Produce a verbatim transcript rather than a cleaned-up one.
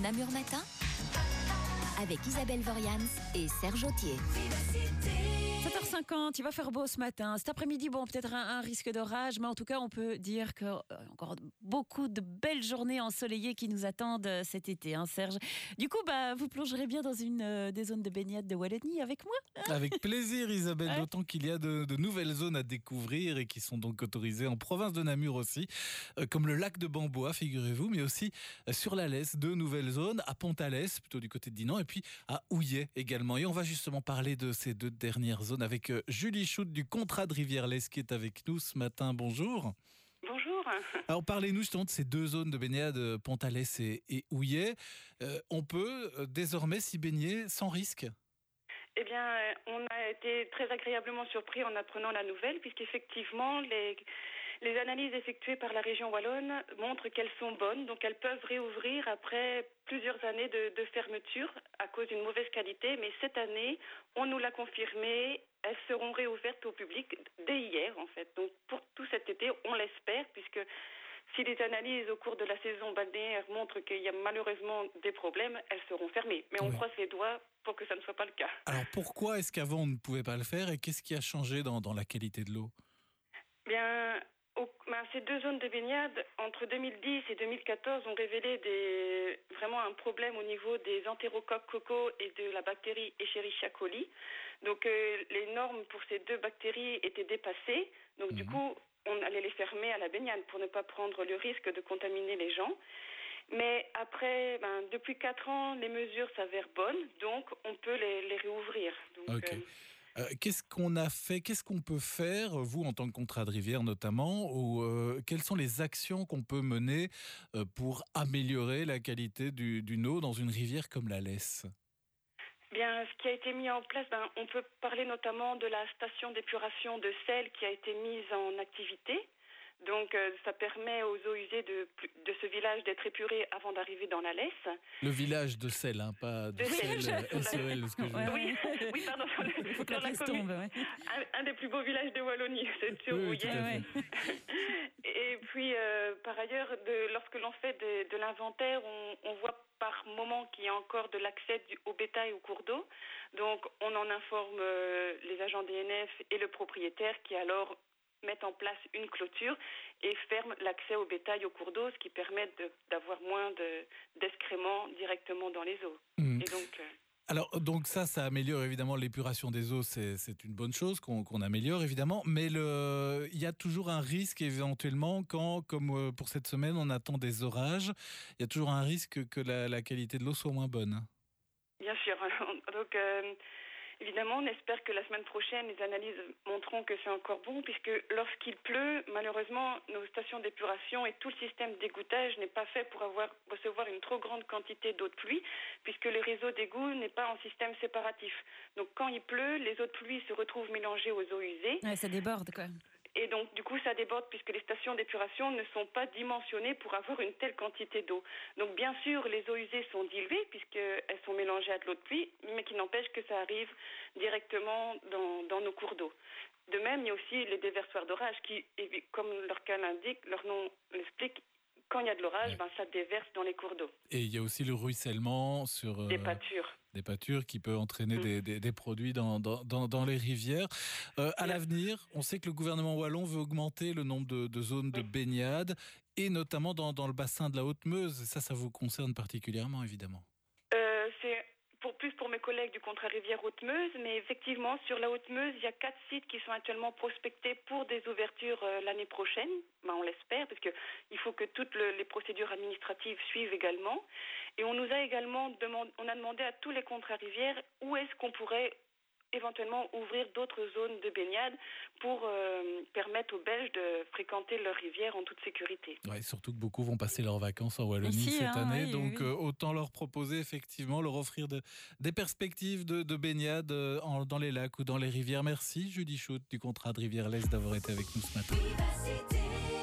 Namur Matin avec Isabelle Vorians et Serge Autier. sept heures cinquante, il va faire beau ce matin. Cet après-midi, bon, peut-être un, un risque d'orage, mais en tout cas, on peut dire qu'il y a encore beaucoup de belles journées ensoleillées qui nous attendent cet été, hein, Serge. Du coup, bah, vous plongerez bien dans une euh, des zones de baignade de Wallonie avec moi, hein? Avec plaisir, Isabelle, Ouais. d'autant qu'il y a de, de nouvelles zones à découvrir et qui sont donc autorisées en province de Namur aussi, euh, comme le lac de Bambois, figurez-vous, mais aussi euh, sur la Lesse, deux nouvelles zones, à Pont-à-Lesse, plutôt du côté de Dinan, et puis à Houillet également. Et on va justement parler de ces deux dernières zones avec euh, Julie Choute du contrat de Rivière-Lesse qui est avec nous ce matin. Bonjour. Bonjour. Alors parlez-nous justement de ces deux zones de baignade, euh, Pont-à-Lesse et, et Houillet. Euh, on peut euh, désormais s'y baigner sans risque ? Eh bien, euh, on a été très agréablement surpris en apprenant la nouvelle, puisqu'effectivement, les, les analyses effectuées par la région wallonne montrent qu'elles sont bonnes, donc elles peuvent réouvrir après plusieurs années de, de fermeture à cause d'une mauvaise qualité. Mais cette année, on nous l'a confirmé, elles seront réouvertes au public dès hier, en fait. Donc pour tout cet été, on l'espère, puisque si les analyses au cours de la saison balnéaire montrent qu'il y a malheureusement des problèmes, elles seront fermées. Mais on Oui. croise les doigts pour que ça ne soit pas le cas. Alors pourquoi est-ce qu'avant on ne pouvait pas le faire et qu'est-ce qui a changé dans, dans la qualité de l'eau ? Bien, au, ben, ces deux zones de baignade, entre deux mille dix et deux mille quatorze, ont révélé des, vraiment un problème au niveau des entérocoques coco et de la bactérie Escherichia coli. Donc, euh, les normes pour ces deux bactéries étaient dépassées. Donc, mmh. du coup, on allait les fermer à la baignade pour ne pas prendre le risque de contaminer les gens. Mais après, ben, depuis quatre ans, les mesures s'avèrent bonnes, donc on peut les, les réouvrir. Donc, Ok. euh, Euh, qu'est-ce qu'on a fait, qu'est-ce qu'on peut faire, vous en tant que contrat de rivière notamment, ou euh, quelles sont les actions qu'on peut mener euh, pour améliorer la qualité du, d'une eau dans une rivière comme la Lesse ? Bien, ce qui a été mis en place, ben, on peut parler notamment de la station d'épuration de sel qui a été mise en activité. Donc, euh, ça permet aux eaux usées de, de ce village d'être épurées avant d'arriver dans la Lesse. Le village de sel, hein, pas de, De sel, sel. euh, S E L, ce que je veux dire. Oui, oui, pardon. Faut que Sur la la laisse commune. tombe, ouais. Un, un des plus beaux villages de Wallonie, c'est sur Oui, oui, tout Houillet. à fait. Et puis, euh, par ailleurs, de, lorsque l'on fait de, de l'inventaire, on, on voit par moment qu'il y a encore de l'accès du, au bétail au cours d'eau. Donc, on en informe euh, les agents D N F et le propriétaire qui alors mettent en place une clôture et ferment l'accès au bétail au cours d'eau, ce qui permet de, d'avoir moins de, d'excréments directement dans les eaux. Mmh. Et donc... Euh, Alors, donc ça, ça améliore évidemment l'épuration des eaux, c'est, c'est une bonne chose qu'on, qu'on améliore évidemment, mais le, il y a toujours un risque éventuellement quand, comme pour cette semaine, on attend des orages, il y a toujours un risque que la, la qualité de l'eau soit moins bonne. Bien sûr. Donc, euh, évidemment, on espère que la semaine prochaine, les analyses montreront que c'est encore bon, puisque lorsqu'il pleut, malheureusement, nos stations d'épuration et tout le système d'égouttage n'est pas fait pour avoir, recevoir une trop grande quantité d'eau de pluie, puisque le réseau d'égout n'est pas en système séparatif. Donc, quand il pleut, les eaux de pluie se retrouvent mélangées aux eaux usées. Ouais, ça déborde, quoi. Et donc, du coup, ça déborde puisque les stations d'épuration ne sont pas dimensionnées pour avoir une telle quantité d'eau. Donc, bien sûr, les eaux usées sont diluées puisqu'elles sont mélangées à de l'eau de pluie, mais qui n'empêche que ça arrive directement dans, dans nos cours d'eau. De même, il y a aussi les déversoirs d'orage qui, comme leur cas l'indique, leur nom l'explique, quand il y a de l'orage, ouais. ben, ça déverse dans les cours d'eau. Et il y a aussi le ruissellement sur... Euh... Des pâtures. Des pâtures qui peut entraîner mmh. des, des, des produits dans, dans, dans, dans les rivières. Euh, à oui. l'avenir, on sait que le gouvernement wallon veut augmenter le nombre de, de zones oui. de baignade, et notamment dans, dans le bassin de la Haute-Meuse. Ça, ça vous concerne particulièrement, évidemment. Euh, c'est pour, plus pour mes collègues du contrat rivière Haute-Meuse, mais effectivement, sur la Haute-Meuse, il y a quatre sites qui sont actuellement prospectés pour des ouvertures euh, l'année prochaine. Ben, on l'espère, parce qu'il faut que toutes le, les procédures administratives suivent également. Et on nous a également demandé, on a demandé à tous les contrats rivières où est-ce qu'on pourrait éventuellement ouvrir d'autres zones de baignade pour euh, permettre aux Belges de fréquenter leur rivière en toute sécurité. Ouais, surtout que beaucoup vont passer leurs vacances en Wallonie Ici, cette hein, année, oui, donc oui. Euh, autant leur proposer effectivement, leur offrir de, des perspectives de, de baignade euh, en, dans les lacs ou dans les rivières. Merci Julie Choute du contrat de Rivière-Lesse d'avoir été avec nous ce matin.